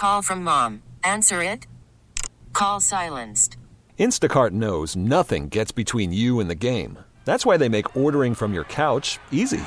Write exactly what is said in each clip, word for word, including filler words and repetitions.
call from mom. Answer it. Call silenced. Instacart knows nothing gets between you and the game. That's why they make ordering from your couch easy.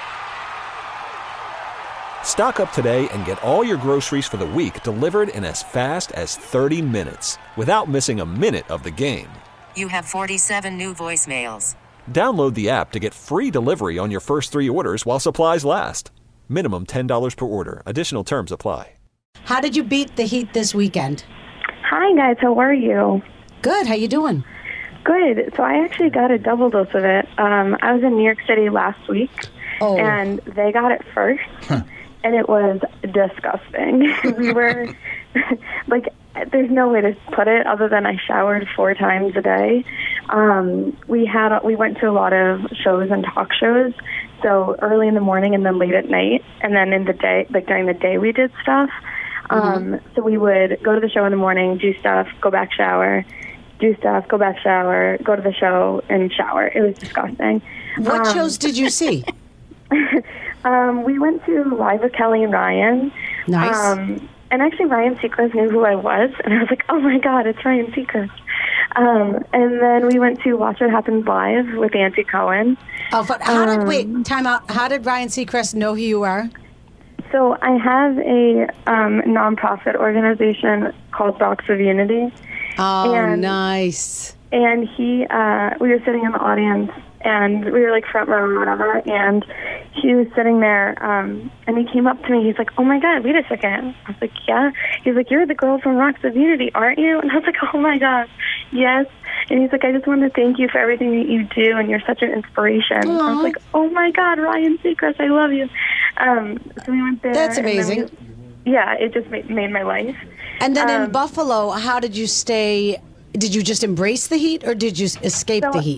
Stock up today and get all your groceries for the week delivered in as fast as thirty minutes without missing a minute of the game. You have forty-seven new voicemails. Download the app to get free delivery on your first three orders while supplies last. Minimum ten dollars per order. Additional terms apply. How did you beat the heat this weekend? Hi, guys. How are you? Good. How you doing? Good. So I actually got a double dose of it. Um, I was in New York City last week, Oh. and they got it first, and it was disgusting. We were, like, there's no way to put it other than I showered four times a day. Um, we had we went to a lot of shows and talk shows, so early in the morning and then late at night, and then in the day, like during the day, we did stuff. Um, mm-hmm. So we would go to the show in the morning, do stuff, go back shower, do stuff, go back shower, go to the show, and shower. It was disgusting. What um, shows did you see? um, we went to Live with Kelly and Ryan. Nice. Um, and actually, Ryan Seacrest knew who I was, and I was like, oh, my God, it's Ryan Seacrest. Um, and then we went to Watch What Happens Live with Auntie Cohen. Oh, but how um, did, wait, time out. How did Ryan Seacrest know who you are? So I have a um, nonprofit organization called Box of Unity. Oh, and, nice. And he, uh, we were sitting in the audience, and we were like front row or whatever, and he was sitting there, um, and he came up to me. He's like, oh, my God, wait a second. I was like, yeah. He's like, you're the girl from Rocks of Unity, aren't you? And I was like, oh, my God, yes. And he's like, I just want to thank you for everything that you do, and you're such an inspiration. Aww. I was like, oh, my God, Ryan Seacrest, I love you. Um, so we went there. That's amazing. We, yeah, it just made, made my life. And then um, in Buffalo, how did you stay? Did you just embrace the heat, or did you escape so, the heat?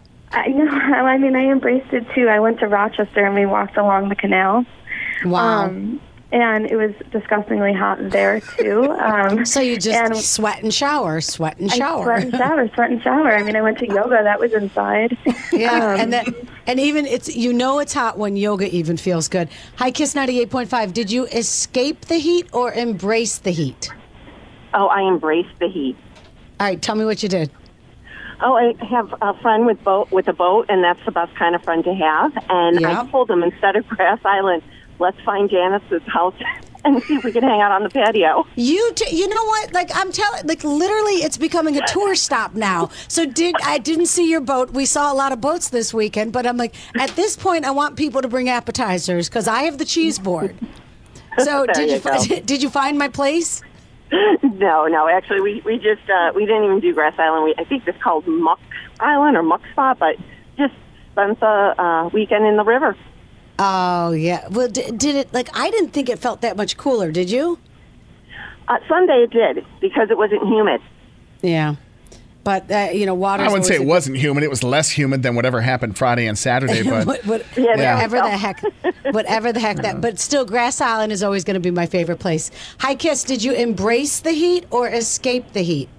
I know. I mean, I embraced it, too. I went to Rochester, and we walked along the canal. Wow. Um, and it was disgustingly hot there, too. Um, so you just and sweat and shower, sweat and shower. I sweat and shower, sweat and shower. I mean, I went to yoga. That was inside. Yeah, um, and that, and even it's you know it's hot when yoga even feels good. Hi, Kiss ninety-eight point five. Did you escape the heat or embrace the heat? Oh, I embraced the heat. All right, tell me what you did. Oh, I have a friend with boat with a boat, and that's the best kind of friend to have. And Yeah. I told him, instead of Grass Island, let's find Janice's house and see if we can hang out on the patio. You, t- you know what? Like I'm telling, like literally, it's becoming a tour stop now. So did I didn't see your boat? We saw a lot of boats this weekend, but I'm like, at this point, I want people to bring appetizers because I have the cheese board. So There did you, you go. fi- did you find my place? No, no, actually, we, we just, uh, we didn't even do Grass Island. We, I think it's called Muck Island or Muck Spot, but just spent the uh, weekend in the river. Oh yeah. Well, d- did it like I didn't think it felt that much cooler. Did you? Uh, Sunday it did, because it wasn't humid. Yeah. But uh, you know, water. I wouldn't say it wasn't humid. It was less humid than whatever happened Friday and Saturday. But what, what, Yeah, there whatever we go. the heck, whatever the heck that. But still, Grass Island is always going to be my favorite place. Hi, Kiss. Did you embrace the heat or escape the heat?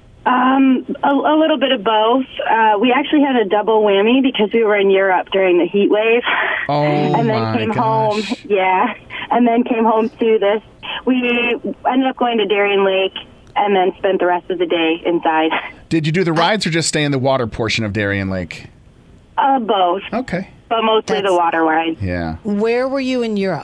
Um, a, a little bit of both. Uh, we actually had a double whammy because we were in Europe during the heat wave. Oh, and then my came gosh. home. Yeah, and then came home to this. We ended up going to Darien Lake and then spent the rest of the day inside. Did you do the rides or just stay in the water portion of Darien Lake? Uh, both, Okay. but mostly That's- the water ride. Yeah. Where were you in Europe?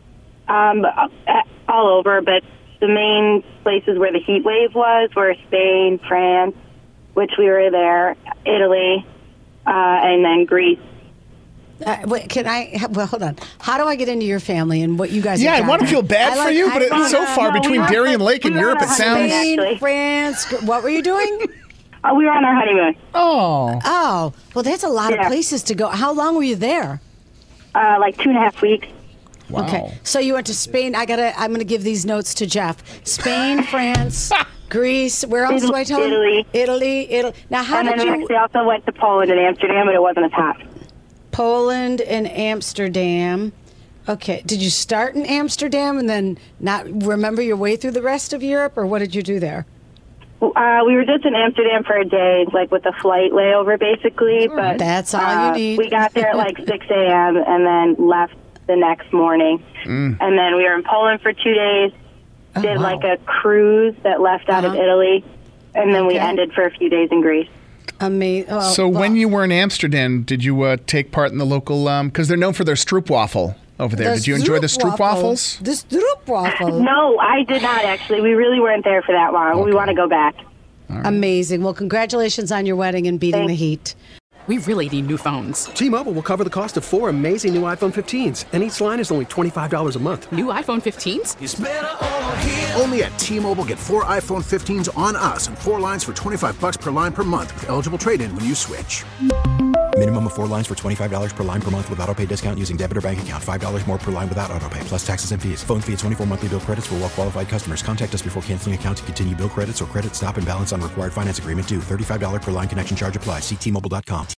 Um, uh, all over, but the main places where the heat wave was were Spain, France, which we were there, Italy, uh, and then Greece. Uh, wait, can I? Well, hold on. How do I get into your family and what you guys? Yeah, have I want to done? feel bad I for like- you, I but it's so wanna- far no, we between were- Darien Lake and we were Europe, it on a sounds. honeymoon. Spain, France. What were you doing? Uh, we were on our honeymoon, Oh. Oh, well, that's a lot of Yeah. places to go. How long were you there? uh, like two and a half weeks. Wow. Okay, so you went to Spain. I gotta. I'm gonna give these notes to Jeff. Spain, France, Greece. Where else do I tell him? Italy. Italy, Italy. Now, how And did then we you? actually also went to Poland and Amsterdam, but it wasn't as hot. Poland and Amsterdam. Okay, did you start in Amsterdam and then not remember your way through the rest of Europe, or what did you do there? Uh, we were just in Amsterdam for a day, like with a flight layover, basically. But That's all uh, you need. We got there at like six a.m. and then left the next morning. Mm. And then we were in Poland for two days. Oh, did wow. like a cruise that left out of Uh-huh. Italy, and then we Okay. ended for a few days in Greece. Amazing. Oh, So well, when you were in Amsterdam, did you uh, take part in the local? Because they're known for their stroopwafel over there. Did you enjoy the stroopwafels? The stroopwafel. No, I did not actually. We really weren't there for that long. We want to go back. Amazing. Well, congratulations on your wedding and beating Thanks. the heat. We really need new phones. T-Mobile will cover the cost of four amazing new iPhone fifteens, and each line is only twenty-five dollars a month. New iPhone fifteens? Only at T-Mobile, get four iPhone fifteens on us and four lines for twenty-five bucks per line per month with eligible trade-in when you switch. Minimum of four lines for twenty-five dollars per line per month with autopay discount using debit or bank account. five dollars more per line without autopay, plus taxes and fees. Phone fee at twenty-four monthly bill credits for well-qualified customers. Contact us before canceling account to continue bill credits or credit stop and balance on required finance agreement due. thirty-five dollars per line connection charge applies. See T Mobile dot com.